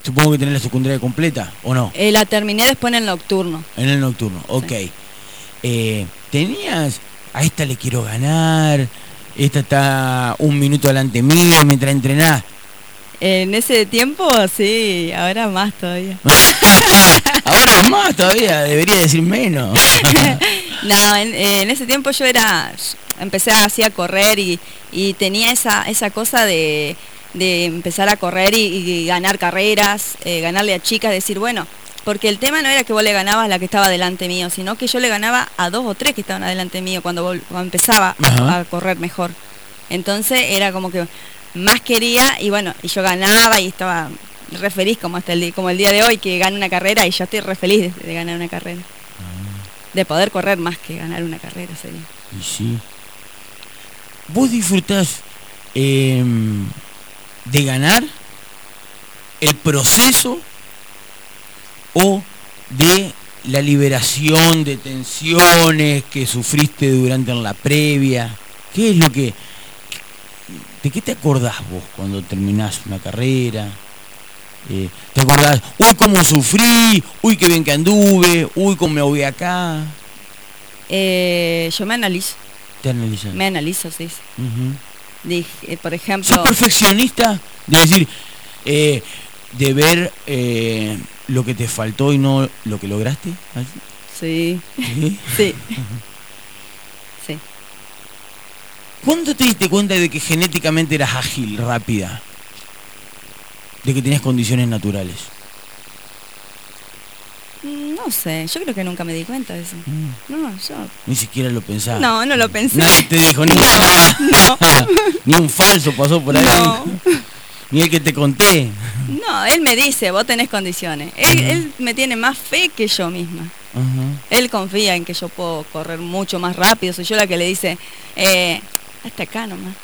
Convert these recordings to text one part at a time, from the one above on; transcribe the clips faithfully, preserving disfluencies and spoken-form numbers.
Supongo que tenés la secundaria completa, ¿o no? Eh, la terminé después en el nocturno. En el nocturno, ok. Sí. Eh, ¿Tenías, a esta le quiero ganar, esta está un minuto delante mío mientras entrenás? En ese tiempo, sí, ahora más todavía. Ahora más todavía, debería decir menos. No, en, en ese tiempo yo era, empecé así a correr y, y tenía esa, esa cosa de, de empezar a correr y, y ganar carreras, eh, ganarle a chicas, decir, bueno, porque el tema no era que vos le ganabas a la que estaba delante mío, sino que yo le ganaba a dos o tres que estaban adelante mío cuando, vol- cuando empezaba a, a correr mejor. Entonces era como que más quería y bueno, y yo ganaba y estaba re feliz como hasta el día, como el día de hoy que gano una carrera y ya estoy re feliz de, de ganar una carrera. De poder correr más que ganar una carrera sería. Y sí. ¿Vos disfrutás eh, de ganar el proceso o de la liberación de tensiones que sufriste durante la previa? ¿Qué es lo que... ¿De qué te acordás vos cuando terminás una carrera? Eh, ¿Te acordás? Uy, cómo sufrí, uy, qué bien que anduve, uy, cómo me voy acá. Eh, yo me analizo. Te analizas. Me analizo, sí. Uh-huh. Dije, eh, por ejemplo... ¿Sos perfeccionista? De decir, eh, de ver eh, lo que te faltó y no lo que lograste. Sí. ¿Sí? Sí. Sí. ¿Cuándo te diste cuenta de que genéticamente eras ágil, rápida? De que tenías condiciones naturales. No sé, yo creo que nunca me di cuenta de eso. Mm. No, yo... Ni siquiera lo pensaba. No, no lo pensé. Nadie te dijo ni nada. No. Ni un falso pasó por ahí. No. Ni el que te conté. No, él me dice, vos tenés condiciones. Él, uh-huh. él me tiene más fe que yo misma. Uh-huh. Él confía en que yo puedo correr mucho más rápido. Soy yo la que le dice, eh, hasta acá nomás.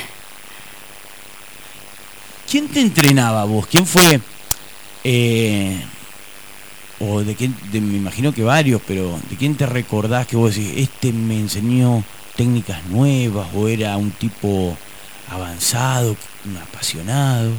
¿Quién te entrenaba vos? ¿Quién fue? Eh, o de quién, de, me imagino que varios, pero ¿de quién te recordás que vos decís, este me enseñó técnicas nuevas o era un tipo avanzado, un apasionado?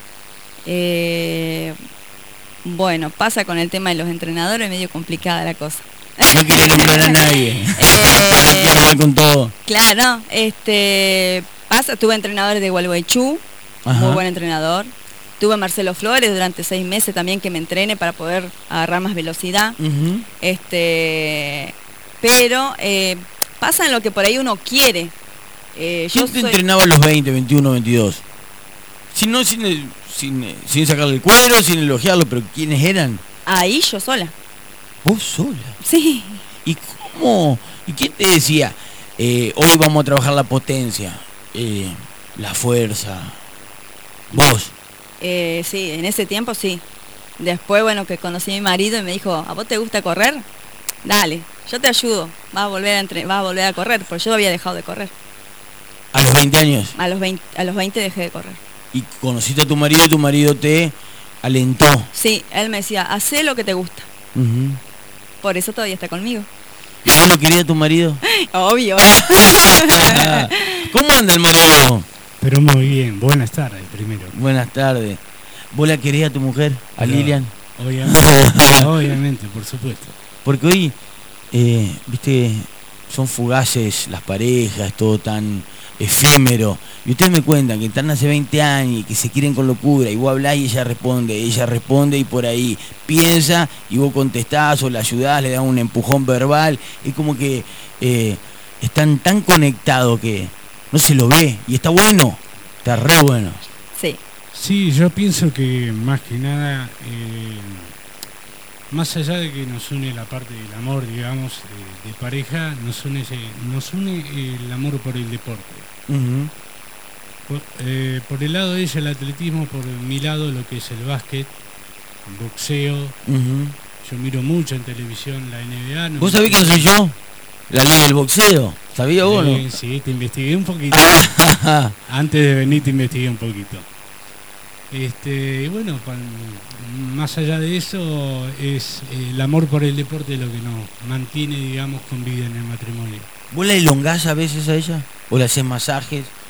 Eh, bueno, pasa con el tema de los entrenadores, medio complicada la cosa. No quieren nombrar a nadie. eh, con todo. Claro, este, pasa, tuve entrenadores de Gualeguaychú. Ajá. Muy buen entrenador. Tuve a Marcelo Flores durante seis meses también que me entrene para poder agarrar más velocidad. Uh-huh. Este, pero eh, pasa en lo que por ahí uno quiere. Eh, ¿Quién yo te soy... entrenaba a los veinte, veintiuno, veintidós? Sin, no, sin, sin, sin sacarle el cuero, sin elogiarlo, pero ¿quiénes eran? Ahí yo sola. ¿Vos sola? Sí. ¿Y cómo? ¿Y quién te decía? Eh, hoy vamos a trabajar la potencia, eh, la fuerza. ¿Vos? Eh, sí, en ese tiempo sí. Después, bueno, que conocí a mi marido y me dijo, ¿a vos te gusta correr? Dale, yo te ayudo. Vas a volver a, entre... vas a, volver a correr, porque yo había dejado de correr. ¿A los veinte años? A los veinte, a los veinte dejé de correr. ¿Y conociste a tu marido y tu marido te alentó? Sí, él me decía, hacé lo que te gusta. Uh-huh. Por eso todavía está conmigo. ¿Y vos lo querías a tu marido? Obvio. ¿Cómo anda el marido? Pero muy bien, buenas tardes primero. Buenas tardes. ¿Vos la querías a tu mujer, a Pero, Lilian? Obviamente, obviamente, por supuesto. Porque hoy, eh, viste, son fugaces las parejas, todo tan efímero. Y ustedes me cuentan que están hace veinte años y que se quieren con locura. Y vos hablás y ella responde, ella responde y por ahí piensa y vos contestás o la ayudás, le das un empujón verbal. Es como que eh, están tan conectados que no se lo ve y está bueno, está re bueno. Sí. Sí, yo pienso que más que nada, eh, más allá de que nos une la parte del amor, digamos, de, de pareja, nos une, nos une el amor por el deporte. Uh-huh. Por, eh, por el lado de ella el atletismo, por mi lado lo que es el básquet, el boxeo. Uh-huh. Yo miro mucho en televisión la N B A. No ¿Vos sabés quién soy yo? La ley del boxeo. ¿Sabía vos, no? Sí, sí, te investigué un poquito. Antes de venir te investigué un poquito. Este, y bueno, con, más allá de eso, es el amor por el deporte lo que nos mantiene, digamos, con vida en el matrimonio. ¿Vos la elongás a veces a ella? ¿O le haces masajes?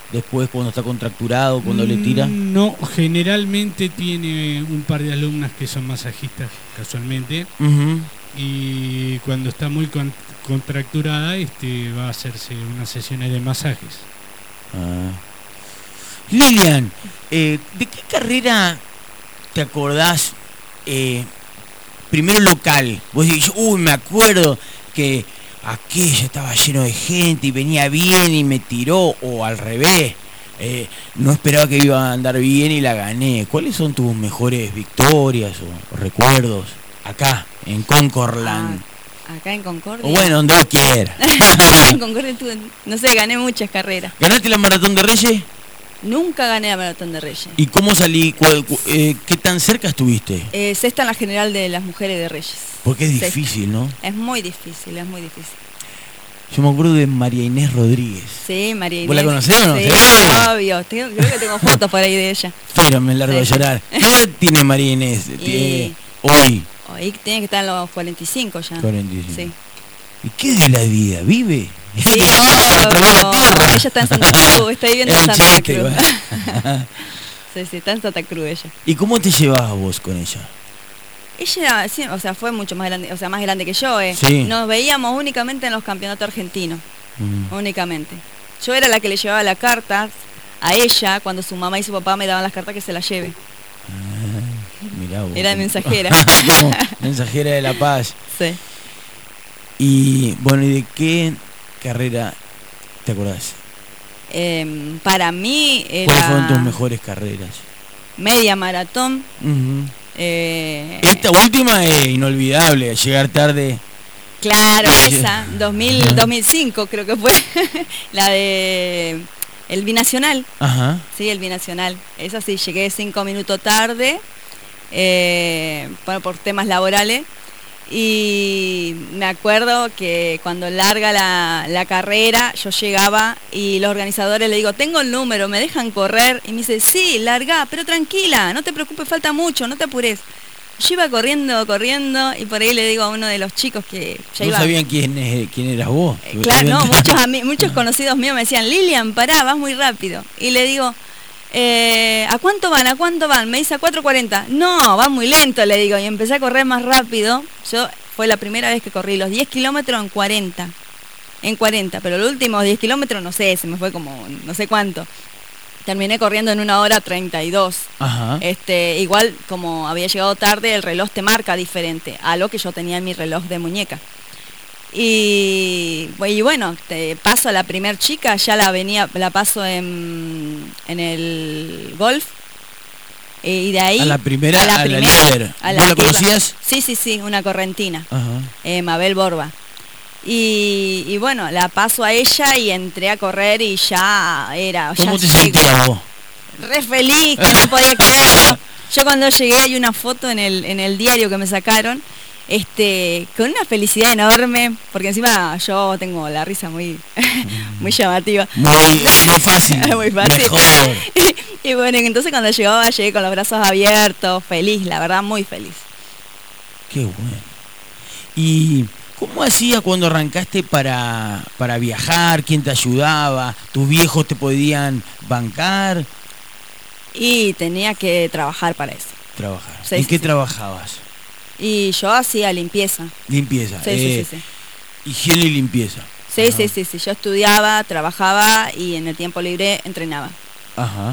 después cuando está contracturado, cuando le tira? No, generalmente tiene un par de alumnas que son masajistas casualmente. Uh-huh. Y cuando está muy con, contracturada, este, va a hacerse unas sesiones de masajes. Ah. Lilian, eh, ¿de qué carrera te acordás? Eh, primero local. Vos decís, uy, me acuerdo que aquella estaba lleno de gente y venía bien y me tiró, o al revés. Eh, no esperaba que iba a andar bien y la gané. ¿Cuáles son tus mejores victorias o, o recuerdos acá, en Concordland? Ah, acá en Concordia. O bueno, donde vos quieras. En Concordia tuve, no sé, gané muchas carreras. ¿Ganaste la Maratón de Reyes? Nunca gané la Maratón de Reyes. ¿Y cómo salí? Cuál, cu, eh, ¿Qué tan cerca estuviste? Eh, sexta en la general de las mujeres de Reyes. Porque es Sexta. difícil, ¿no? Es muy difícil, es muy difícil. Yo me acuerdo de María Inés Rodríguez. Sí, María Inés. ¿Vos la conocés o no? Sí, ¿Sí? obvio. Tengo, creo que tengo fotos por ahí de ella. Pero me largo Sí. a llorar. ¿Qué edad tiene María Inés? Y- Tiene- Hoy. Hoy tiene que estar en los cuarenta y cinco ya. cuarenta y cinco. Sí. ¿Y qué de la vida? ¿Vive? Sí, Otra vez la obvio. tierra. Ella está en Santa Cruz, está viviendo Era en un Santa chiste, Cruz. igual. Sí, sí, está en Santa Cruz ella. ¿Y cómo te llevabas vos con ella? Ella, sí, o sea, fue mucho más grande, o sea, más grande que yo, eh. Sí. Nos veíamos únicamente en los campeonatos argentinos, Mm. únicamente. Yo era la que le llevaba la carta a ella cuando su mamá y su papá me daban las cartas que se las lleve. Mirá vos. Era mensajera. Como mensajera de la paz. Sí. Y bueno, ¿y de qué carrera te acordás? Em, para mí ¿Cuáles fueron tus era mejores carreras? media maratón. Ujú. eh, Esta última es inolvidable, llegar tarde. Claro, esa, dos mil, Ajá. dos mil cinco creo que fue, la de el binacional, Ajá. sí, el binacional. Esa sí, llegué cinco minutos tarde, eh, bueno, por temas laborales. Y me acuerdo que cuando larga la, la carrera, yo llegaba y los organizadores le digo, tengo el número, ¿me dejan correr? Y me dice, sí, larga, pero tranquila, no te preocupes, falta mucho, no te apures. Yo iba corriendo, corriendo, y por ahí le digo a uno de los chicos que ya ¿No iba... sabían quién, es, quién eras vos? Eh, Claro, no, muchos, ami- muchos conocidos míos me decían, Lilian, pará, vas muy rápido. Y le digo, eh, ¿a cuánto van? ¿A cuánto van? Me dice a cuatro cuarenta. No, va muy lento, le digo. Y empecé a correr más rápido. Yo fue la primera vez que corrí los diez kilómetros en cuarenta. En cuarenta, pero los últimos diez kilómetros, no sé, se me fue como no sé cuánto. Terminé corriendo en una hora treinta y dos. Ajá. Este, igual, como había llegado tarde, el reloj te marca diferente a lo que yo tenía en mi reloj de muñeca. Y, y bueno, te paso a la primer chica, ya la venía, la paso en, en el golf. Y de ahí A la primera, a la líder. a ¿Vos la que iba- conocías? Sí, sí, sí, una correntina, Ajá. eh, Mabel Borba. Y, y bueno, la paso a ella y entré a correr y ya era... ¿Cómo ya te llego. sentías vos? Re feliz, que no podía creerlo. Yo cuando llegué hay una foto en el, en el diario que me sacaron, este, con una felicidad enorme, porque encima yo tengo la risa muy, muy llamativa. Muy, muy fácil. Muy fácil. Mejor. Y bueno, entonces cuando llegaba llegué con los brazos abiertos, feliz, la verdad, muy feliz. Qué bueno. ¿Y cómo hacías cuando arrancaste para, para viajar? ¿Quién te ayudaba? ¿Tus viejos te podían bancar? Y tenía que trabajar para eso. Trabajar. Sí, ¿En sí, qué sí. trabajabas? Y yo hacía limpieza. Limpieza. Sí, eh, sí, sí, sí. Higiene y limpieza. Sí, Ajá. sí, sí, sí. Yo estudiaba, trabajaba y en el tiempo libre entrenaba. Ajá.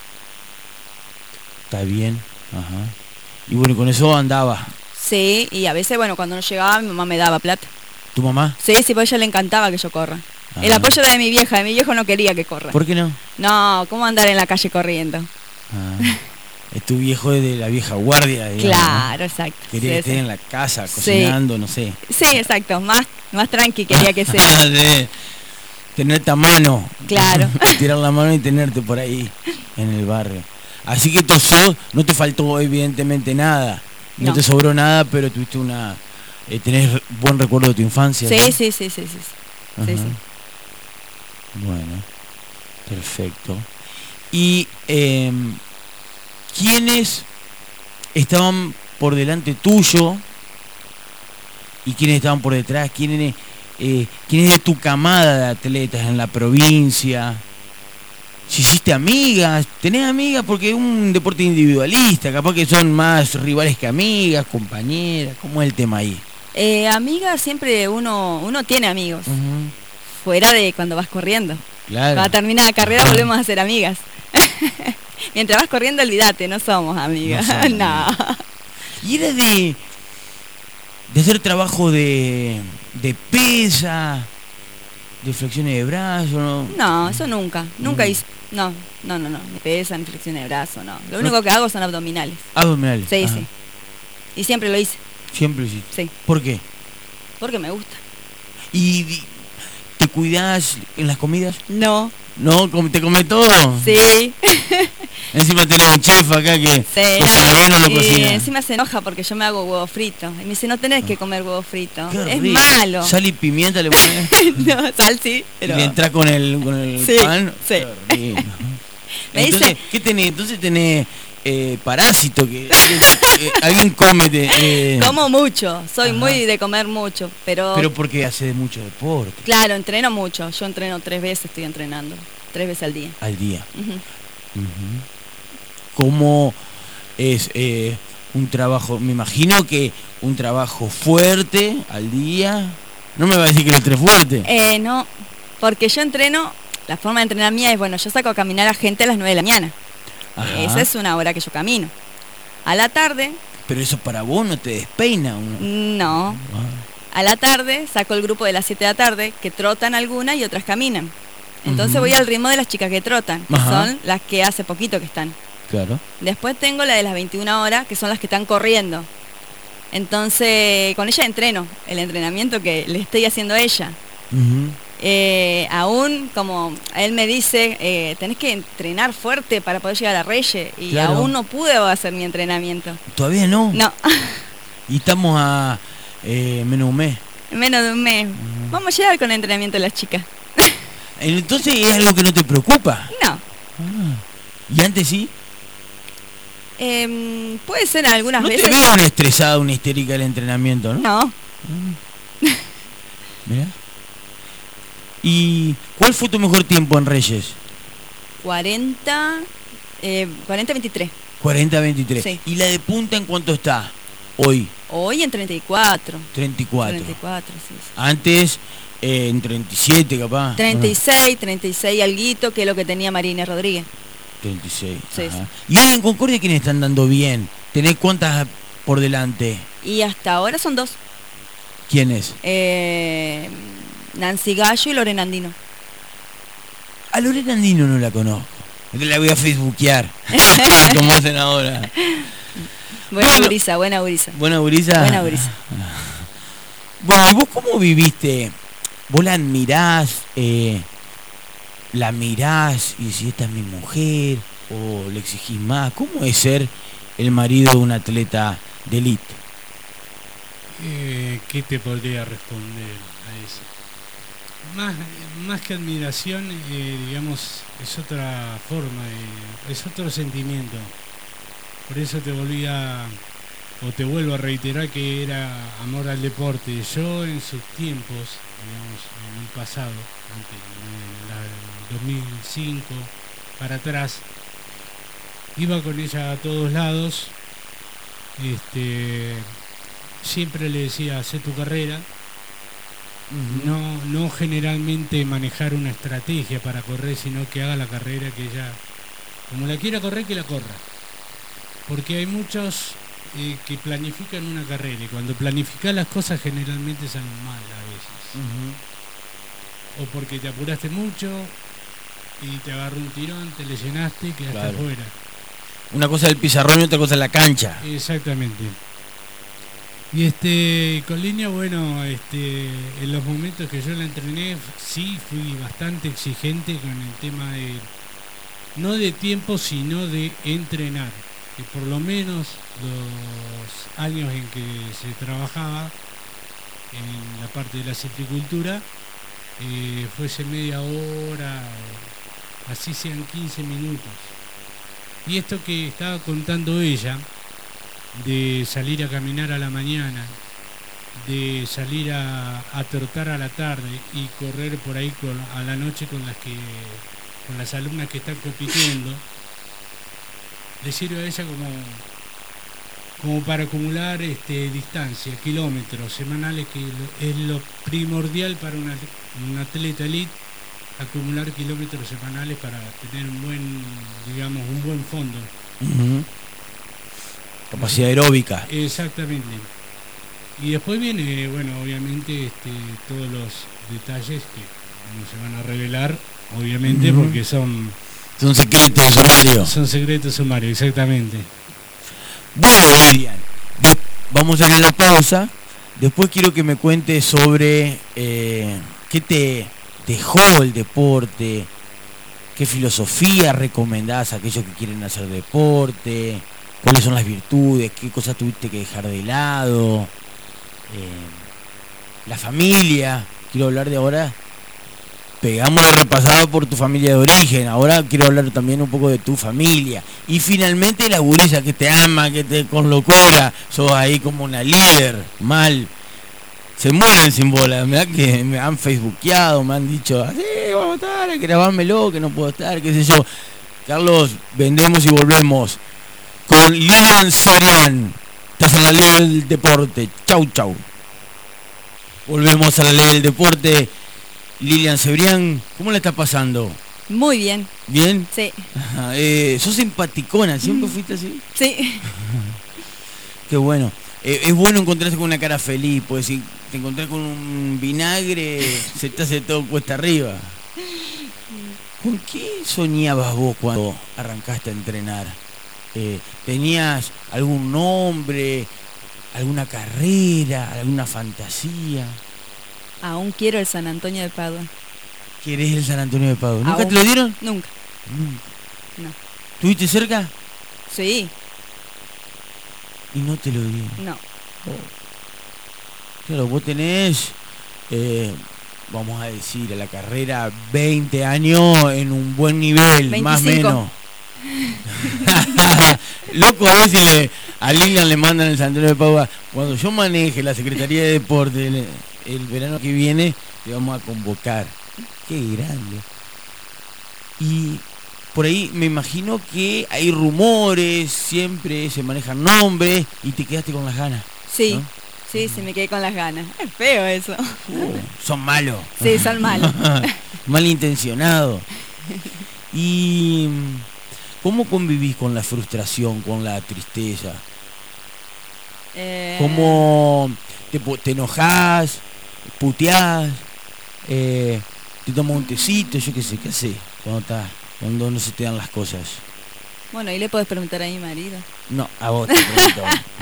Está bien. Ajá. Y bueno, con eso andaba. Sí, y a veces, bueno, cuando no llegaba, mi mamá me daba plata. ¿Tu mamá? Sí, sí, pues a ella le encantaba que yo corra. Ah. El apoyo era de mi vieja, de mi viejo no quería que corra. ¿Por qué no? No, ¿cómo andar en la calle corriendo? Ah. Es tu viejo de la vieja guardia, digamos, ¿no? Claro, exacto. Quería Sí, que estés sí. en la casa, Sí. cocinando, no sé. Sí, exacto, más, más tranqui quería que sea. De tenerte a mano. Claro. Tirar la mano y tenerte por ahí en el barrio. Así que tú sos, no te faltó evidentemente nada. No, No. te sobró nada, pero tuviste una... Eh, tenés buen recuerdo de tu infancia. Sí, ¿no? sí, sí, sí, sí. sí. Sí, Ajá. sí. Bueno, perfecto. ¿Y eh, quiénes estaban por delante tuyo y quiénes estaban por detrás? ¿Quiénes, eh, quiénes de tu camada de atletas en la provincia? si hiciste amigas, tenés amigas porque es un deporte individualista, capaz que son más rivales que amigas, compañeras, ¿cómo es el tema ahí? Eh, amigas, siempre uno uno tiene amigos, Uh-huh. fuera de cuando vas corriendo. Claro. Cuando termina la carrera Ajá. volvemos a ser amigas. Mientras vas corriendo, olvídate, no somos amigas. No somos No. Y era de, de hacer trabajo de, de pesa, de flexiones de brazo, ¿no? No, eso nunca. Nunca Mm. hice. No, no, no, no. Ni pesa, ni flexiones de brazo, no. Lo único que hago son abdominales. Abdominales. Sí, Ajá. sí. Y siempre lo hice. Siempre lo hiciste. Sí. ¿Por qué? Porque me gusta. ¿Y di- te cuidás en las comidas? No. ¿No? ¿Com- ¿Te come todo? Sí. Encima tenés un chef acá que Sí. cocina bien o no Y cocina. encima se enoja porque yo me hago huevo frito. Y me dice, no tenés que comer huevo frito. Qué Es rico. malo. Sal y pimienta le pones. No, sal sí, pero... Y le entras con el, con el Sí, pan. sí. Qué rico. Me Entonces, dice- ¿qué tenés? Entonces tenés eh, parásito que alguien, eh, alguien come. te- eh, Como mucho, soy Ajá. muy de comer mucho, pero, Pero porque hace mucho deporte claro, entreno mucho. Yo entreno tres veces, estoy entrenando, tres veces al día. al día. Ujú. Ujú. ¿Cómo es eh, un trabajo? Me imagino que un trabajo fuerte al día. No me va a decir que lo tres fuerte. Eh, no, porque yo entreno, la forma de entrenar mía es, bueno, yo saco a caminar a gente a las nueve de la mañana. Ajá. Esa es una hora que yo camino. A la tarde, Pero eso para vos no te despeina. Uno. no. Ah. A la tarde saco el grupo de las siete de la tarde, que trotan algunas y otras caminan. Entonces Ujú. voy al ritmo de las chicas que trotan, que Ajá. son las que hace poquito que están. Claro. Después tengo la de las veintiuna horas, que son las que están corriendo. Entonces, con ella entreno, el entrenamiento que le estoy haciendo a ella. Ujú. Eh, aún, como él me dice, eh, tenés que entrenar fuerte para poder llegar a Reyes. Y Claro. aún no pude hacer mi entrenamiento. Todavía no. No, Y estamos a eh, menos un mes. menos de un mes. Vamos a llegar con el entrenamiento de las chicas. Entonces es algo que no te preocupa. No. Ah. ¿Y antes sí? Em, puede ser algunas No te veces. veo una estresada, una histérica del entrenamiento, ¿no? No. Mirá. ¿Y cuál fue tu mejor tiempo en Reyes? cuarenta, eh, cuarenta veintitrés. cuarenta veintitrés. Sí. ¿Y la de punta en cuánto está hoy? Hoy en treinta y cuatro. treinta y cuatro. treinta y cuatro, sí. sí. Antes eh, en treinta y siete capaz. treinta y ¿no? seis, treinta y seis alguito, que es lo que tenía Marina Rodríguez. treinta y seis. Sí, Ajá. ¿Y hoy en Concordia quiénes están dando bien? ¿Tenés cuántas por delante? Y hasta ahora son dos. ¿Quiénes? Eh, Nancy Gallo y Lorena Andino. A Lorena Andino no la conozco. La voy a facebookear. Como hacen ahora. Buena Bueno. gurisa, buena gurisa. Buena gurisa. Buena gurisa. Bueno, ¿y vos cómo viviste? ¿Vos la admirás? Eh, ¿La mirás y decís, esta es mi mujer? ¿O le exigís más? ¿Cómo es ser el marido de un atleta de élite? Eh, ¿Qué te podría responder a eso? Más, más que admiración, eh, digamos, es otra forma, de, es otro sentimiento. Por eso te volví a, o te vuelvo a reiterar que era amor al deporte. Yo en sus tiempos, digamos, en el pasado, antes, en el dos mil cinco, para atrás, iba con ella a todos lados. Este, siempre le decía, hacé tu carrera. No, no generalmente manejar una estrategia para correr, sino que haga la carrera que ella, como la quiera correr, que la corra. Porque hay muchos eh, que planifican una carrera y cuando planificas las cosas generalmente salen mal a veces. O porque te apuraste mucho y te agarró un tirón, te lesionaste y quedaste Claro. afuera. Una cosa del pizarrón y otra cosa en la cancha. Exactamente. Y este, con Línea, bueno, este, en los momentos que yo la entrené, sí fui bastante exigente con el tema de, no de tiempo, sino de entrenar. Que por lo menos los años en que se trabajaba en la parte de la citricultura, eh, fuese media hora, así sean quince minutos. Y esto que estaba contando ella, de salir a caminar a la mañana, de salir a, a trotar a la tarde y correr por ahí con, a la noche con las que con las alumnas que están compitiendo, le sirve a ella como, como para acumular este, distancia, kilómetros semanales, que lo, es lo primordial para una, un atleta elite, acumular kilómetros semanales para tener un buen, digamos, un buen fondo. Uh-huh. Capacidad aeróbica. Exactamente. Y después viene, bueno, obviamente, este, todos los detalles que no se van a revelar, obviamente, uh-huh. porque son... Son secretos sumarios. Son secretos sumarios, exactamente. Bueno, Lilian, vamos a hacer la pausa. Después quiero que me cuentes sobre eh, qué te dejó el deporte, qué filosofía recomendás a aquellos que quieren hacer deporte, cuáles son las virtudes, qué cosas tuviste que dejar de lado, eh, la familia. Quiero hablar de ahora, pegamos de repasado por tu familia de origen, ahora quiero hablar también un poco de tu familia. Y finalmente la gurisa que te ama, que te con locura, sos ahí como una líder, mal. Se mueren sin bola, mirá que me han facebookeado, me han dicho, sí, vamos a estar, grabármelo, que no puedo estar, qué sé yo. Carlos, vendemos y volvemos con Lilian Cebrián. Estás en la ley del deporte. Chau, chau. Volvemos a la ley del deporte. Lilian Cebrián, ¿cómo la está pasando? Muy bien. ¿Bien? Sí. Eh, ¿Sos simpaticona? ¿Siempre fuiste así? Sí. Qué bueno. Eh, es bueno encontrarse con una cara feliz, pues si te encontrás con un vinagre, se te hace todo cuesta arriba. ¿Con qué soñabas vos cuando arrancaste a entrenar? Eh, ¿Tenías algún nombre, alguna carrera, alguna fantasía? Aún quiero el San Antonio de Padua. ¿Querés el San Antonio de Padua? ¿Nunca Aún. te lo dieron? Nunca. Nunca. No. ¿Estuviste cerca? Sí. Y no te lo dieron. No. Claro, vos tenés, eh, vamos a decir, a la carrera veinte años en un buen nivel, veinticinco. Más o menos. Loco, a ver si le, a Lilian le mandan el San Antonio de Padua. Cuando yo maneje la Secretaría de Deporte el, el verano que viene, te vamos a convocar. Qué grande. Y por ahí me imagino que hay rumores, siempre se manejan nombres y te quedaste con las ganas. Sí, ¿no? sí, sí, me quedé con las ganas. Es feo eso. Uh, son malos. Sí, son malos. Malintencionados. ¿Y cómo convivís con la frustración, con la tristeza? Eh... ¿Cómo te, te enojás, puteás, eh, te tomas un tecito, yo qué sé, qué hacés cuando estás, cuando no se te dan las cosas? Bueno, ahí le puedes preguntar a mi marido. No, a vos te pregunto.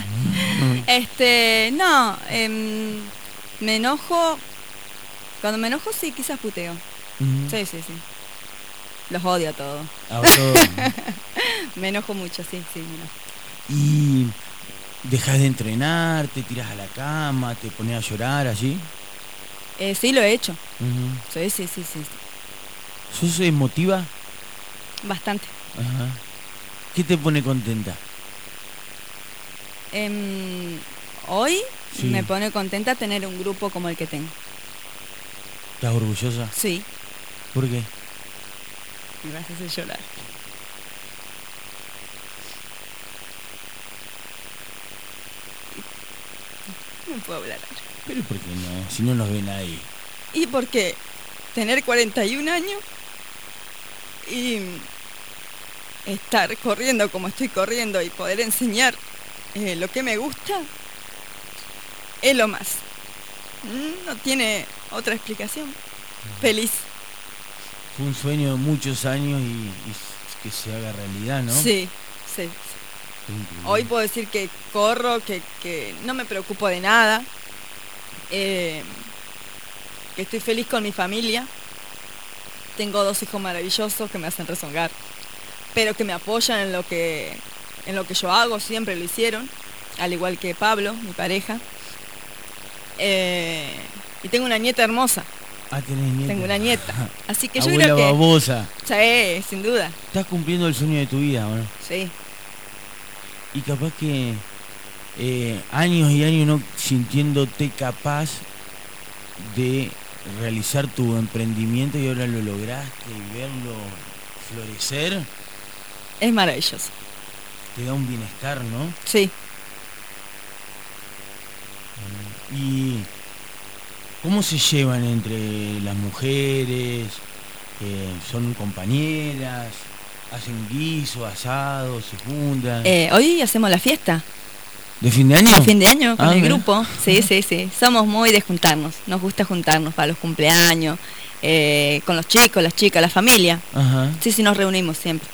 Este, no, eh, me enojo. Cuando me enojo sí, quizás puteo. Uh-huh. Sí, sí, sí. Los odio a todos. A todos. Me enojo mucho, sí, sí, me enojo. Y dejas de entrenar, te tiras a la cama, te pones a llorar allí. Eh, sí, lo he hecho. Uh-huh. Sí, sí, sí, sí. ¿Sos emotiva? Bastante. Ajá. ¿Qué te pone contenta? Eh, hoy Sí. me pone contenta tener un grupo como el que tengo. ¿Estás orgullosa? Sí, ¿Por qué? me vas a hacer llorar. No puedo hablar. Pero ¿por qué no? Si no nos ve nadie. Y porque tener cuarenta y un años y estar corriendo como estoy corriendo y poder enseñar eh, lo que me gusta es lo más. No tiene otra explicación. Feliz. Fue un sueño de muchos años y, y que se haga realidad, ¿no? Sí, sí. sí. Increíble. Hoy puedo decir que corro, que, que no me preocupo de nada, eh, que estoy feliz con mi familia. Tengo dos hijos maravillosos que me hacen rezongar, pero que me apoyan en lo que, en lo que yo hago, siempre lo hicieron, al igual que Pablo, mi pareja. Eh, y tengo una nieta hermosa. Ah, tenés nieta. Tengo una nieta. Así que yo Abuela creo que... babosa. Sí, sin duda. Estás cumpliendo el sueño de tu vida, ¿no? Sí. Y capaz que eh, años y años no sintiéndote capaz de realizar tu emprendimiento y ahora lo lograste y verlo florecer, Es maravilloso. te da un bienestar, ¿no? Sí. ¿Y cómo se llevan entre las mujeres? Eh, ¿Son compañeras? ¿Hacen guiso, asado, se juntan? Eh, hoy hacemos la fiesta. ¿De fin de año? De fin de año con Ah, el mira. grupo. Sí, sí, sí. Somos muy de juntarnos. Nos gusta juntarnos para los cumpleaños, eh, con los chicos, las chicas, la familia. Ajá, Sí, sí, nos reunimos siempre.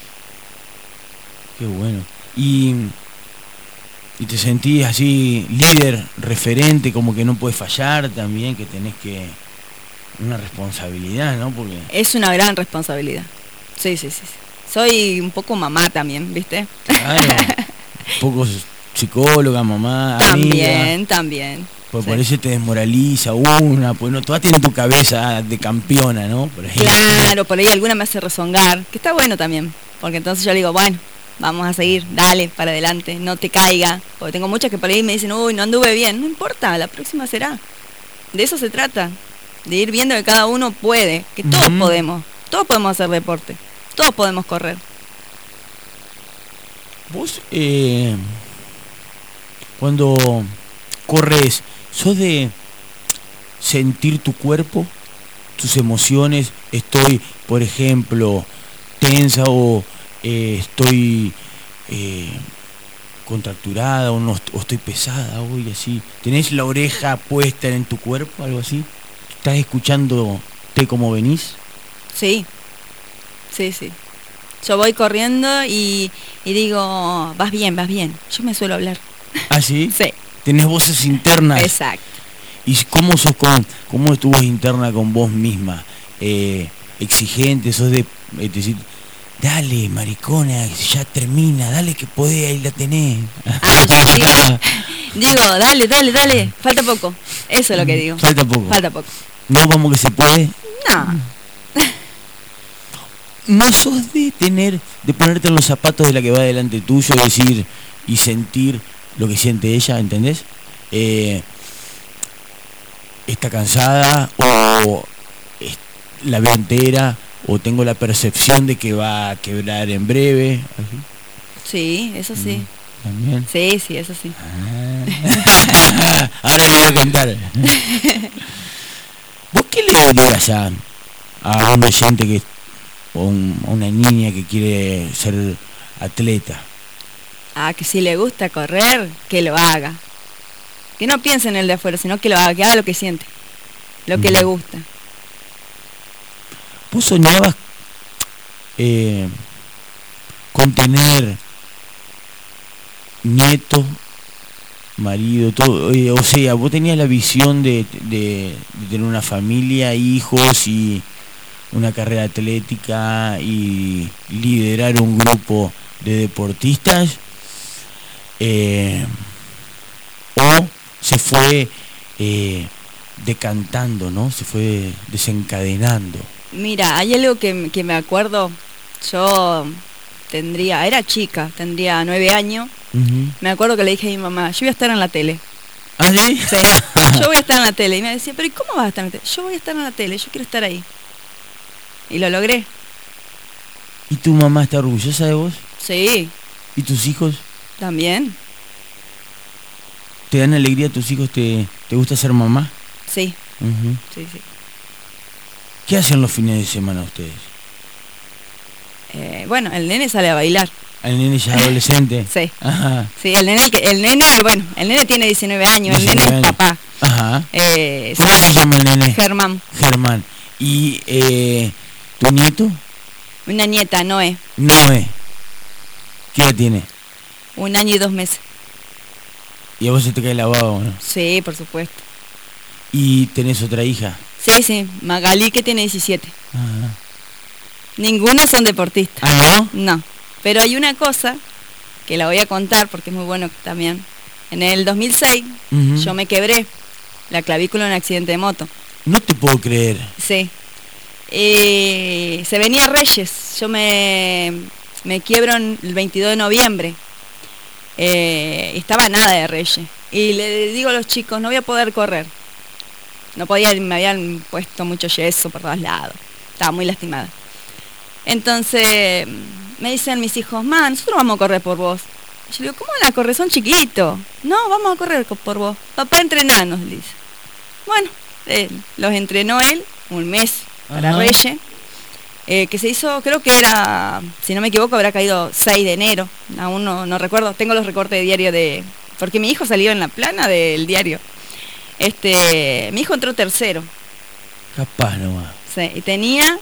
qué bueno. ¿Y, y te sentís así líder, referente, como que no puedes fallar también, que tenés que... una responsabilidad, ¿no? Porque... Es una gran responsabilidad. Sí, sí, sí, sí. Soy un poco mamá también, ¿viste? Claro, un poco psicóloga, mamá, amiga. También, también. Pues Sí. por eso te desmoraliza una, pues no, todas tienen tu cabeza de campeona, ¿no? Por ejemplo. Claro, por ahí alguna me hace rezongar, que está bueno también, porque entonces yo le digo, bueno, vamos a seguir, dale, para adelante, no te caiga, porque tengo muchas que por ahí me dicen, uy, no anduve bien, no importa, la próxima será. De eso se trata, de ir viendo que cada uno puede, que todos Ujú. podemos, todos podemos hacer deporte, todos podemos correr. Vos, eh, cuando corres, ¿sos de sentir tu cuerpo, tus emociones? Estoy, por ejemplo, tensa o eh, estoy eh, contracturada o, no, o estoy pesada hoy, así. ¿Tenés la oreja puesta en tu cuerpo, algo así? ¿Estás escuchándote como venís? Sí, sí, sí. Yo voy corriendo y, y digo, vas bien, vas bien. Yo me suelo hablar. ¿Ah, sí? Sí, ¿Tenés voces internas? exacto. ¿Y cómo sos con, cómo es tu voz interna con vos misma? Eh, exigente, sos de, eh, decir, dale, maricona, ya termina, dale que podés, ahí la tenés. Ah, yo digo, digo, dale, dale, dale, falta poco. Eso es lo que digo. Falta poco. Falta poco. No, vamos que se puede. No, No sos de tener, de ponerte en los zapatos de la que va delante tuyo, decir y sentir lo que siente ella, ¿entendés? Eh, está cansada o es- la veo entera o tengo la percepción de que va a quebrar en breve. ¿Así? sí, eso sí. También. Sí, sí, eso sí. Ah. Ahora le voy a contar. ¿Vos qué le dirías a, a un oyente que o un- a una niña que quiere ser atleta? Ah, que si le gusta correr, que lo haga. Que no piense en el de afuera, sino que lo haga, que haga lo que siente, lo que Mm. le gusta. ¿Vos soñabas eh, con tener nieto, marido, todo? Eh, o sea, vos tenías la visión de, de- de tener una familia, hijos y una carrera atlética y liderar un grupo de deportistas, eh, o se fue eh, decantando, ¿no? Se fue desencadenando. Mira, hay algo que, que me acuerdo, yo tendría, era chica, tendría nueve años, Ujú. me acuerdo que le dije a mi mamá, yo voy a estar en la tele. ¿Ah, sí? Sí, yo voy a estar en la tele. Y me decía, pero ¿y cómo vas a estar en la tele? Yo voy a estar en la tele, yo quiero estar ahí. Y lo logré. ¿Y tu mamá está orgullosa de vos? Sí, ¿Y tus hijos? también. ¿Te dan alegría tus hijos? ¿Te, te gusta ser mamá? Sí, Ujú. sí, sí. ¿Qué hacen los fines de semana ustedes? Eh, bueno, el nene sale a bailar. ¿El nene ya es adolescente? Sí. Ajá. Sí, el nene, el, que- el nene, bueno, el nene tiene diecinueve años, el nene diecinueve es años. papá. Ajá. Eh, ¿Cómo se llama el nene? Germán, Germán. ¿Y eh, tu nieto? una nieta, Noé, Noé. ¿Qué edad tiene? un año y dos meses. ¿Y a vos se te cae la baba, no? Sí, por supuesto. ¿Y tenés otra hija? Sí, sí, Magalí que tiene diecisiete. Ajá. Ninguno son deportistas. ¿Ah, no? No, pero hay una cosa que la voy a contar porque es muy bueno también. En el dos mil seis Ujú. yo me quebré la clavícula en un accidente de moto. No te puedo creer. Sí. Eh, se venía Reyes. Yo me, me quiebro en el veintidós de noviembre. Eh, estaba nada de Reyes. Y le digo a los chicos, no voy a poder correr. No podía, me habían puesto mucho yeso por todos lados. Estaba muy lastimada. Entonces me dicen mis hijos, ma, nosotros vamos a correr por vos. Y yo digo, ¿cómo van a correr? Son chiquitos. No, vamos a correr por vos. Papá, entrenanos, le dice. Bueno, eh, los entrenó él un mes para Ajá. Reyes. Eh, que se hizo, creo que era, si no me equivoco, habrá caído seis de enero. Aún no, no recuerdo. Tengo los recortes de diario de... Porque mi hijo salió en la plana del diario. Este, mi hijo entró tercero. Capaz nomás. Sí, y tenía...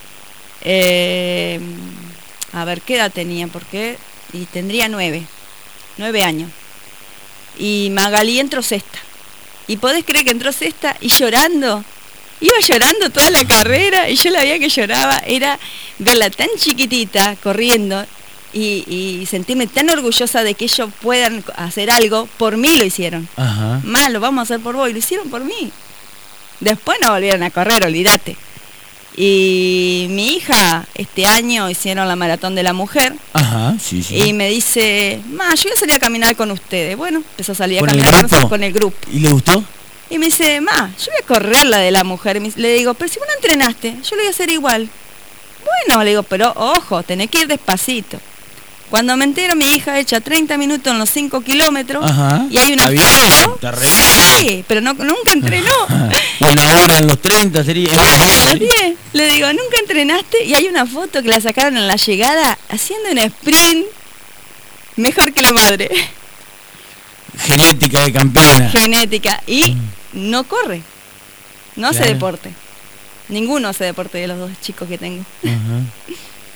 Eh, a ver, ¿qué edad tenía? Porque... Y tendría nueve. Nueve años. Y Magalí entró sexta. Y podés creer que entró sexta y llorando... Iba llorando toda la carrera y yo la veía que lloraba. Era verla tan chiquitita corriendo y, y sentirme tan orgullosa de que ellos puedan hacer algo. Por mí lo hicieron. Ajá. Más lo vamos a hacer por vos. Y lo hicieron por mí. Después no volvieron a correr, olvídate. Y mi hija este año hicieron la maratón de la mujer. Ajá, sí, sí. Y me dice, ma, yo voy a salir a caminar con ustedes. Bueno, empezó a salir a ¿Con el caminar con, grupo? con el grupo. ¿Y le gustó? Y me dice, ma, yo voy a correr la de la mujer. Y me- le digo, pero si vos no entrenaste, yo lo voy a hacer igual. Bueno, le digo, pero ojo, tenés que ir despacito. Cuando me entero, mi hija echa treinta minutos en los cinco kilómetros. Ajá. Y hay una Está bien, foto. está re Sí, pero no, nunca entrenó. Una hora en los treinta sería. A las diez. Le digo, nunca entrenaste. Y hay una foto que la sacaron en la llegada haciendo un sprint mejor que la madre. Genética de campeona. Genética. Y no corre. No hace Claro. deporte. Ninguno hace deporte de los dos chicos que tengo. Ajá.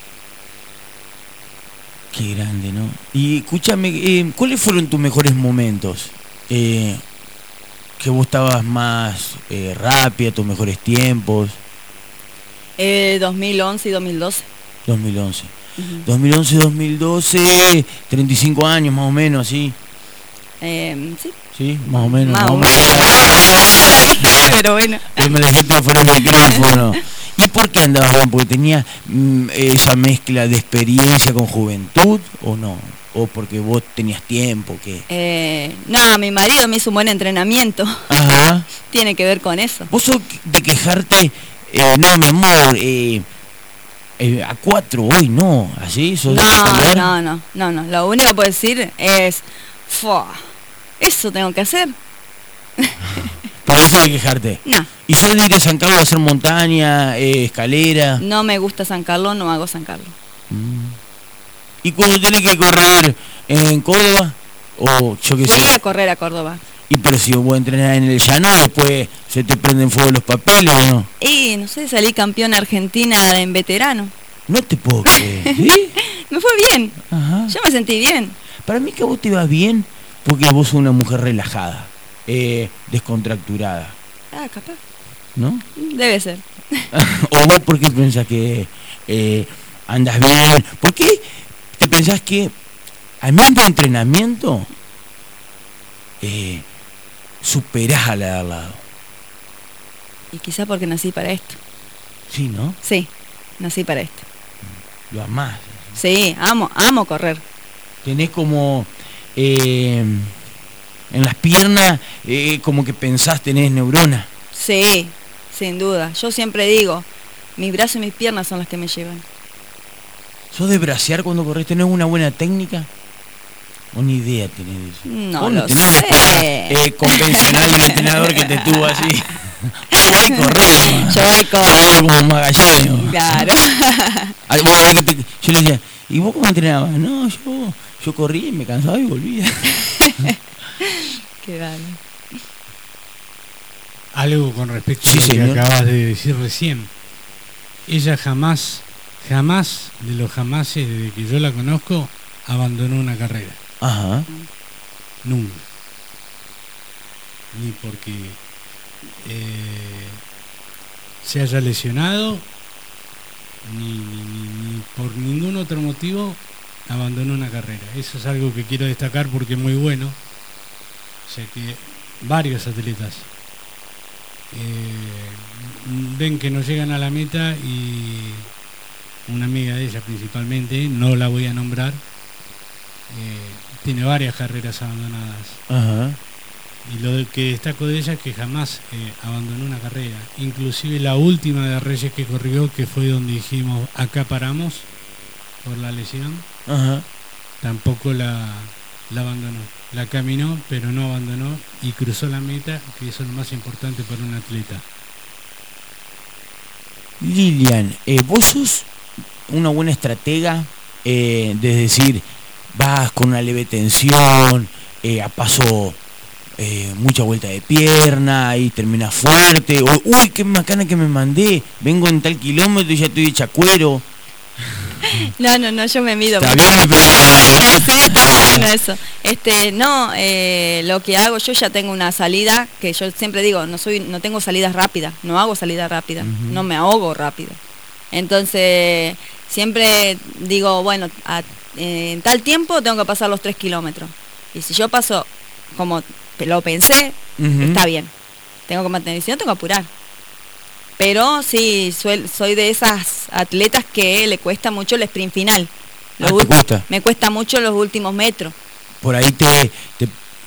Qué grande, ¿no? Y escúchame, eh, ¿cuáles fueron tus mejores momentos? Eh, que vos estabas más eh, rápida, tus mejores tiempos. Eh, dos mil once y dos mil doce. dos mil once. Ujú. dos mil once, dos mil doce, treinta y cinco años más o menos, así. Eh, sí, Sí, más o menos. Más o pero bueno. Que me lo dijiste fuera del micrófono. ¿Y por qué andabas bien? ¿Porque tenía mm, esa mezcla de experiencia con juventud o no? ¿O porque vos tenías tiempo? ¿Qué? Eh, no, mi marido me hizo un buen entrenamiento. Ajá. Tiene que ver con eso. ¿Vos sos de quejarte? Eh, no, mi amor, eh, eh, a cuatro hoy no, ¿así? ¿Sos de No, pelear? no, no, no, no. Lo único que puedo decir es, "Fua, eso tengo que hacer". Por eso de quejarte. No, ¿Y sos de ir a San Carlos a hacer montaña, eh, escalera? no me gusta San Carlos, no hago San Carlos. Mm. ¿Y cuando tenés que correr en Córdoba? O yo qué Fui sé. a correr a Córdoba. Y pero si vos entrenás en el llano, después se te prenden fuego los papeles o no. Y, no sé, salí campeona argentina en veterano. No te puedo creer. ¿Sí? Me fue bien, Ajá. yo me sentí bien. Para mí que a vos te vas bien porque vos sos una mujer relajada, eh, descontracturada, Ah, capaz, ¿no? debe ser. ¿O vos por qué pensás que eh, andas bien? ¿Por qué te pensás que al mismo entrenamiento eh, superás a la de al lado? Y quizá porque nací para esto. Sí, ¿no? Sí, nací para esto. Lo amás. Sí, amo, amo correr. Tenés como eh, en las piernas, eh, como que pensás tenés neuronas. Sí, sin duda. Yo siempre digo, mis brazos y mis piernas son las que me llevan. ¿Sos de bracear cuando corres? ¿Tenés una buena técnica? ¿O ni idea tenés de eso? No Vos lo tenés una sé. escuela, eh, convencional de un entrenador que te tuvo así. Vos vas y corres nomás. Yo voy y corro. Corres como Magallanes. Claro. Ay, vos ves que te- yo le decía, ¿y vos cómo entrenabas? No, yo, yo corría y me cansaba y volvía. Qué vale. Algo con respecto Sí, a lo señor. que acabas de decir recién. Ella jamás, jamás, de los jamases, desde que yo la conozco, abandonó una carrera. Ajá. Nunca. Ni porque eh, se haya lesionado, ni, ni- ni- ni por ningún otro motivo abandonó una carrera. Eso es algo que quiero destacar porque es muy bueno. O sea que varios atletas eh, ven que no llegan a la meta y una amiga de ella principalmente, no la voy a nombrar, eh, tiene varias carreras abandonadas. Ajá. Y lo que destaco de ella es que jamás eh, abandonó una carrera. Inclusive la última de Reyes que corrió, que fue donde dijimos, acá paramos por la lesión, Ajá. tampoco la, la abandonó. La caminó, pero no abandonó y cruzó la meta, que eso es lo más importante para un atleta. Lilian, eh, vos sos una buena estratega, eh, de decir, vas con una leve tensión, eh, a paso, eh, mucha vuelta de pierna y terminas fuerte, o uy, qué macana que me mandé, vengo en tal kilómetro y ya estoy hecha cuero. No, no, no, yo me mido. Está bien mi pregunta. Sí, está bueno eso. Este, no, eh, lo que hago, yo ya tengo una salida, que yo siempre digo, no soy, no tengo salidas rápidas, no hago salida rápida, Uh-huh. no me ahogo rápido. Entonces, siempre digo, bueno, a, eh, en tal tiempo tengo que pasar los tres kilómetros. Y si yo paso como lo pensé, Uh-huh. está bien. Tengo que mantener, si no tengo que apurar. Pero sí, suel, soy de esas atletas que le cuesta mucho el sprint final. Ah, ¿te cuesta? Me cuesta mucho los últimos metros. Por ahí te, te...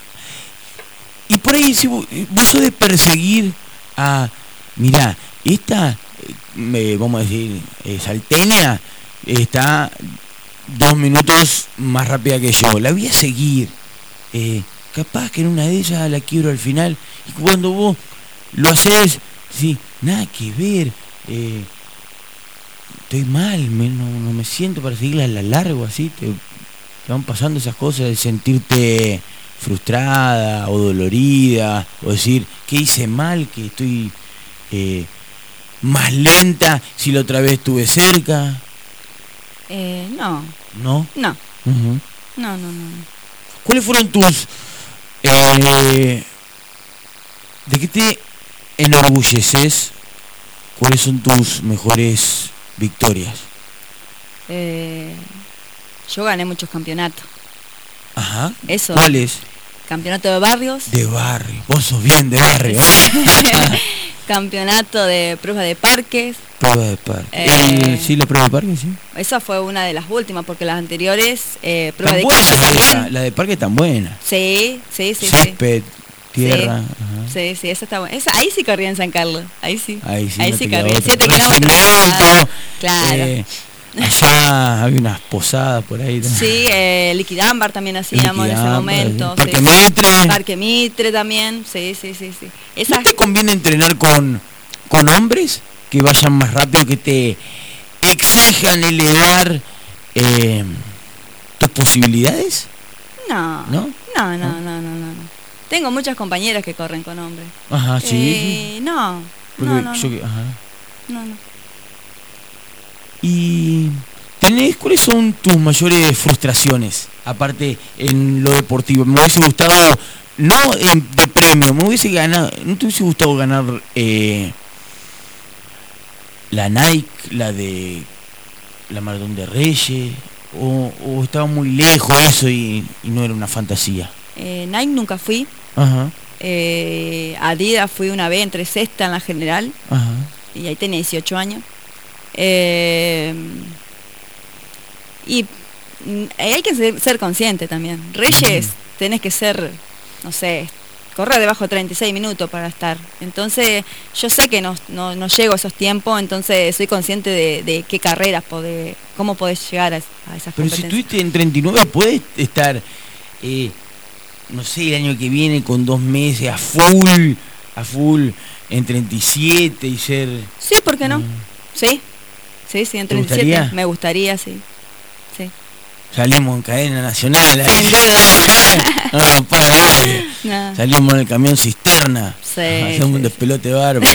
Y por ahí, si vos, vos sos de perseguir a... Mirá, esta, eh, me, vamos a decir, eh, salteña, está dos minutos más rápida que yo. La voy a seguir. Eh, capaz que en una de ellas la quiebro al final. Y cuando vos lo haces, sí, nada que ver. Eh, estoy mal, me, no, no me siento para seguirla a la largo, así. Te, te van pasando esas cosas de sentirte frustrada o dolorida, o decir, ¿qué hice mal? Que estoy eh, más lenta si la otra vez estuve cerca. Eh, no, ¿No? no, Uh-huh. no, no, no. ¿Cuáles fueron tus... Eh, ¿de qué te enorgulleces? ¿Cuáles son tus mejores victorias? Eh, yo gané muchos campeonatos. Ajá. Eso. ¿Cuáles? Campeonato de barrios, De barrio. Vos sos bien de barrio. campeonato de prueba de parques. Prueba de parque. Eh, Eh, sí, la prueba de parque, sí. Esa fue una de las últimas, porque las anteriores, eh, prueba Tan de buena equipación. esa, la de parque es tan buena. Sí, sí, sí, sí. Césped, tierra. Sí. Ajá. Sí, sí, esa está buena. Esa, ahí sí corría en San Carlos, ahí sí. Ahí sí, ahí no sí te queda corría. otra. Siete kilómetros. Regimiento, Claro. eh, allá había unas posadas por ahí. ¿no? Sí, eh, Liquidámbar también hacíamos en ese Liquidámbar, momento. sí. Parque sí, Mitre. sí. Parque Mitre también, sí, sí, sí, sí. Esa, ¿No te conviene entrenar con, con hombres que vayan más rápido, que te exijan elevar eh, tus posibilidades? no, ¿No? no, no, no, no, no, no. Tengo muchas compañeras que corren con hombres. Ajá, sí. Eh, no, Porque no, no, yo no, que- ajá. no, no. Y tenés, ¿cuáles son tus mayores frustraciones? Aparte en lo deportivo, me hubiese gustado, no en, de premio, me hubiese ganado, ¿no te hubiese gustado ganar eh, la Nike, la de la Maratón de Reyes? O, o estaba muy lejos eso y, y no era una fantasía? Eh, Nike nunca fui. Ajá, Eh, Adidas fui una vez, entre sexta en la general, ajá. y ahí tenía dieciocho años. Eh, y mm, hay que ser, ser consciente también. Reyes, tenés que ser, no sé, correr debajo de treinta y seis minutos para estar. Entonces, yo sé que no, no, no llego a esos tiempos, entonces soy consciente de, de qué carreras, podés, cómo podés llegar a, a esas Pero si competencias. estuviste en treinta y nueve, puedes estar, eh, no sé, el año que viene con dos meses a full, a full en treinta y siete y ser... Sí, ¿por qué no? Mm. Sí, sí, sí, en ¿Te treinta y siete. gustaría? Me gustaría, sí. Sí. Salimos en cadena nacional ahí. Sin duda. No, no, para nadie. No. Salimos en el camión cisterna. Sí, Hacemos un sí, despelote bárbaro.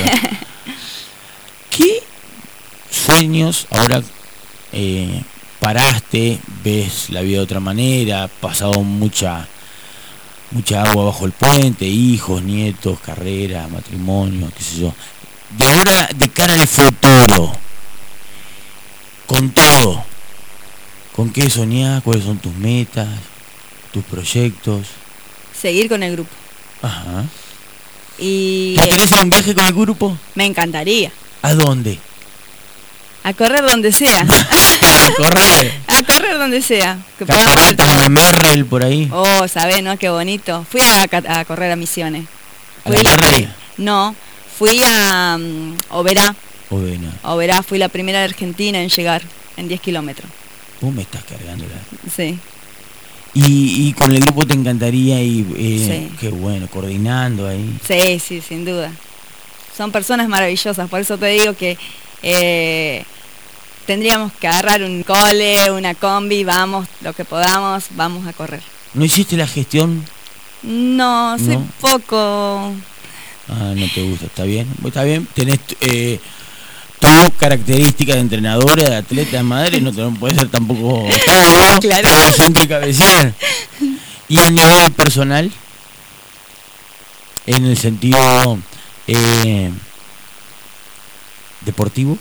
¿Qué sueños ahora eh, paraste, ves la vida de otra manera, has pasado mucha mucha agua bajo el puente, hijos, nietos, carrera, matrimonio, qué sé yo? De ahora, de cara al futuro, con todo, ¿con qué soñás? ¿Cuáles son tus metas, tus proyectos? Seguir con el grupo. Ajá. Y ¿Vos querés hacer un viaje con el grupo? me encantaría. ¿A dónde? A correr donde sea. A correr. A a correr donde sea. Que Catarata, Merrell, por ahí. Oh, sabés, ¿no? Qué bonito. Fui a, a correr a Misiones. ¿A la Merrell? No, fui a um, Oberá. Oberá. Oberá, fui la primera de Argentina en llegar en diez kilómetros. Vos me estás cargando la... Sí. Y, y con el grupo te encantaría y eh, Sí. qué bueno, coordinando ahí. Sí, sí, sin duda. Son personas maravillosas, por eso te digo que eh, tendríamos que agarrar un cole, una combi, vamos, lo que podamos, vamos a correr. ¿No hiciste la gestión? No, soy ¿No? poco... Ah, no te gusta, está bien. Está bien, tenés eh, tus características de entrenadora, de atleta, de madre, no te no puede ser tampoco todo, Claro. pero siempre cabecear. Y a nivel personal, en el sentido eh, deportivo,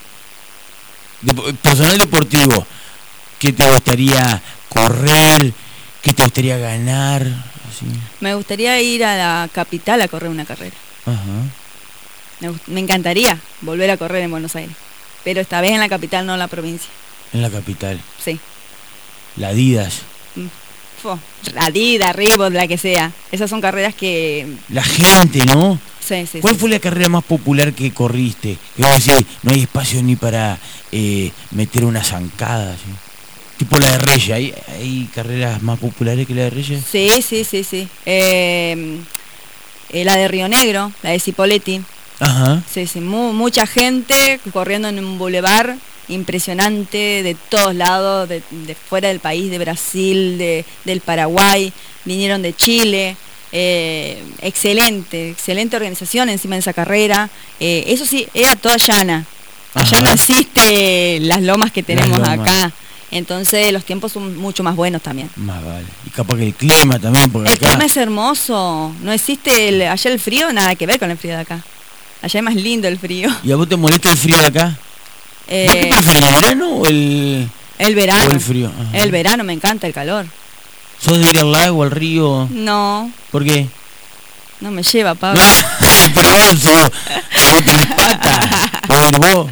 Dep- personal deportivo, ¿qué te gustaría correr? ¿Qué te gustaría ganar? Así. Me gustaría ir a la capital a correr una carrera. Ajá. Me, gust- me encantaría volver a correr en Buenos Aires, pero esta vez en la capital, no en la provincia. En la capital. Sí. La Adidas. Fo, Adidas, Reebok, la que sea. Esas son carreras que... La gente, ¿no? Sí, sí, ¿Cuál sí. fue la carrera más popular que corriste? Que vos decís, no hay espacio ni para eh, meter una zancada, ¿sí? Tipo la de Reyes. ¿Hay, ¿Hay carreras más populares que la de Reyes? Sí, sí, sí, sí. Eh, eh, la de Río Negro, la de Cipolletti. Ajá. Sí, sí, mu- mucha gente corriendo en un bulevar impresionante de todos lados, de, de fuera del país, de Brasil, de, del Paraguay, vinieron de Chile. Eh, excelente, excelente organización encima de esa carrera. Eh, eso sí, era toda llana. Allá Ajá. no existe las lomas que tenemos Las lomas. acá. Entonces los tiempos son mucho más buenos también. Más vale. Y capaz que el clima también, porque El acá... clima es hermoso. No existe el, allá el frío, nada que ver con el frío de acá. Allá es más lindo el frío. ¿Y a vos te molesta el frío de acá? Eh, ¿Vos qué preferís, el verano o el, el verano. o el frío? Ajá. El verano me encanta el calor. ¿Sos de ir al lago, al río? No, ¿Por qué? no me lleva, Pablo. Pero vos, sos- vos tenés patas. ¿Podés ir vos?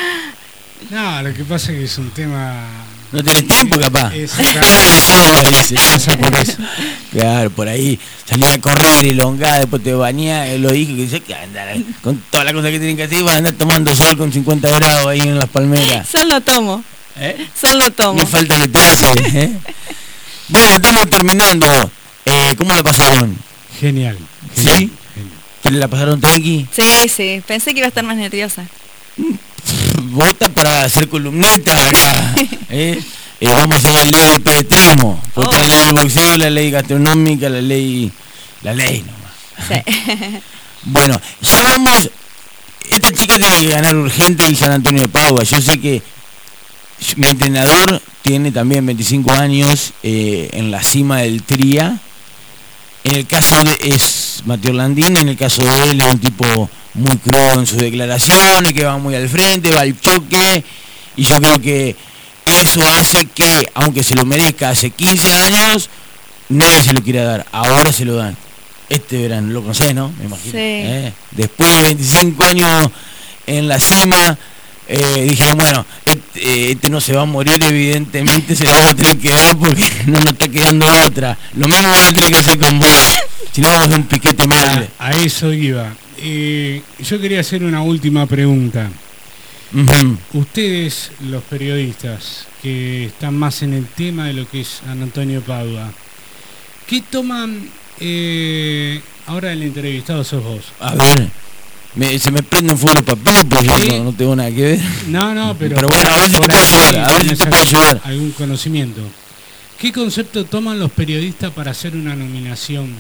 No, lo que pasa es que es un tema... No tenés tiempo, capaz. Exactamente. Dice. Pasa por eso. Claro, por ahí salís a correr, elongada, después te bañás, los hijos que dicen que andar con todas las cosas que tienen que hacer, van a andar tomando sol con cincuenta grados ahí en las palmeras. Sol no tomo, ¿Eh? sol no tomo. No falta que pase. ¿eh? Bueno, estamos terminando. Eh, ¿Cómo la pasaron? Genial. ¿Sí? Genial. ¿Se la pasaron tranqui? Sí, sí, pensé que iba a estar más nerviosa. Vos estás para hacer columnita acá. ¿eh? Eh, vamos a la ley del pedetismo. Vos Oh. tenés la ley del boxeo, la ley gastronómica, la ley... La ley nomás. Sí. Bueno, ya vamos. Esta chica tiene que ganar urgente el San Antonio de Padua. Yo sé que mi entrenador tiene también veinticinco años eh, en la cima del T R I A. En el caso de es Mateo Landini, en el caso de él es un tipo muy crudo en sus declaraciones, que va muy al frente, va al choque, y yo creo que eso hace que, aunque se lo merezca hace quince años, nadie se lo quiera dar. Ahora se lo dan. Este verano, lo conocés, ¿no? Me imagino. Sí. ¿eh? Después de veinticinco años en la cima, eh, dijeron, bueno, este, este no se va a morir, evidentemente se lo vamos a tener que dar porque no nos está quedando otra. Lo mismo vamos a tener que hacer con vos. Si no, vamos a hacer un piquete mal. A, a eso iba. Eh, yo quería hacer una última pregunta. Ujú. Ustedes, los periodistas, que están más en el tema de lo que es San Antonio Padua, ¿qué toman? Eh, ahora el entrevistado sos vos. A ver, me- se me prenden fuego los papeles porque yo Sí. no, no tengo nada que ver. No, no, pero, Pero bueno, a ver si por te puedo ahí ayudar, a ver si tenés te puedo algún- ayudar. algún conocimiento. ¿Qué concepto toman los periodistas para hacer una nominación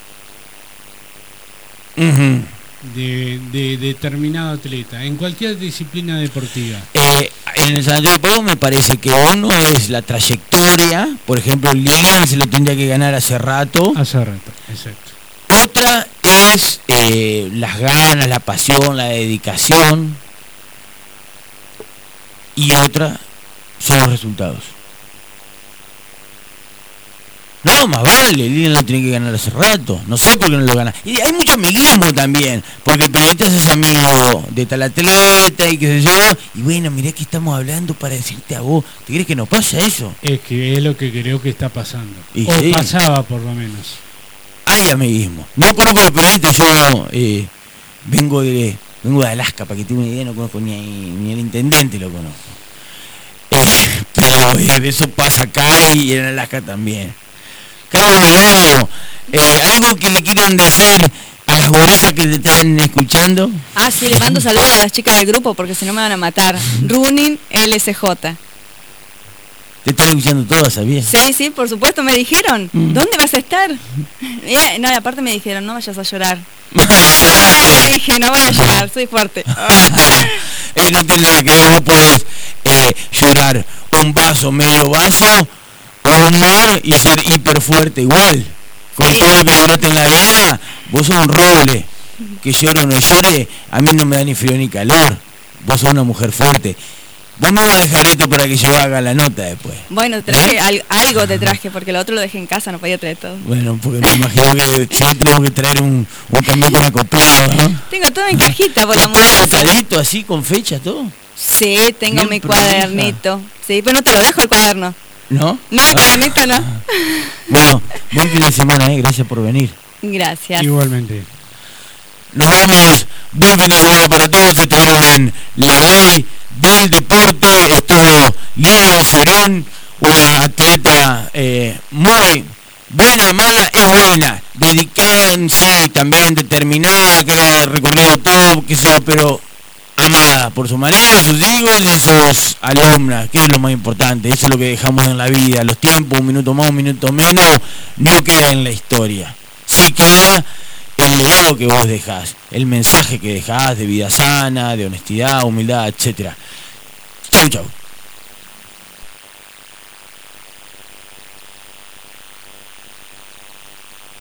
Ujú. de, de determinado atleta en cualquier disciplina deportiva? Eh, en el San Antonio de Padua me parece que uno es la trayectoria, por ejemplo, Lilian se lo tendría que ganar hace rato. Hace rato, exacto. Otra es eh, las ganas, la pasión, la dedicación. Y otra son los resultados. No, más vale, Lilian lo tiene que ganar hace rato. No sé por qué no lo gana. Y hay mucho amiguismo también, porque el periodista es amigo de tal atleta y qué sé yo. Y bueno, mirá que estamos hablando para decirte a vos. ¿Te crees que no pasa eso? Es que es lo que creo que está pasando. Y o sí. pasaba por lo menos. Hay amiguismo. No conozco a los periodistas, yo eh, vengo de vengo de Alaska, para que tenga una idea, no conozco ni, ni el intendente lo conozco. Eh, pero eh, de eso pasa acá y en Alaska también. Carlos Delgado, eh, algo que le quieran decir a las gurisas que te están escuchando. Ah, sí, le mando saludos a las chicas del grupo porque si no me van a matar. Running L S J. Te están escuchando todas, ¿sabías? Sí, sí, por supuesto, me dijeron. Mm. ¿Dónde vas a estar? Mira, no, y aparte me dijeron, no vayas a llorar. Le dije, no voy a llorar, soy fuerte. Eh, no tiene nada que ver, vos podés eh, llorar un vaso, medio vaso, o un mar y ser hiper fuerte igual. Con sí. Todo lo que lloraste en la vida, vos sos un roble. Que llore o no llore, a mí no me da ni frío ni calor. Vos sos una mujer fuerte. Vos me vas a dejar esto para que yo haga la nota después. Bueno, traje ¿Eh? al, algo te traje, porque lo otro lo dejé en casa, no podía traer todo. Bueno, porque me imagino que yo tengo que traer un, un camión con acoplado, ¿no? Tengo todo en cajita, por amor. ¿Estás sacadito así, con fecha, todo? Sí, tengo bien mi cuadernito. Sí, pero no te lo dejo el cuaderno. ¿No? No, el cuadernito no. Bueno, buen fin de semana, ¿eh? Gracias por venir. Gracias. Igualmente. Nos vamos. Buen fin de semana para todos. Estuvimos en La Ley del Deporte. Estuvo Lilian Cerón, una atleta eh, muy buena y mala, es buena, dedicada en sí, también determinada, que ha recorrido todo, que sea, pero amada por su marido, sus hijos y sus alumnas, que es lo más importante. Eso es lo que dejamos en la vida. Los tiempos, un minuto más, un minuto menos, no queda en la historia. Sí queda el legado que vos dejás, el mensaje que dejás de vida sana, de honestidad, humildad, etcétera. Chau, chau.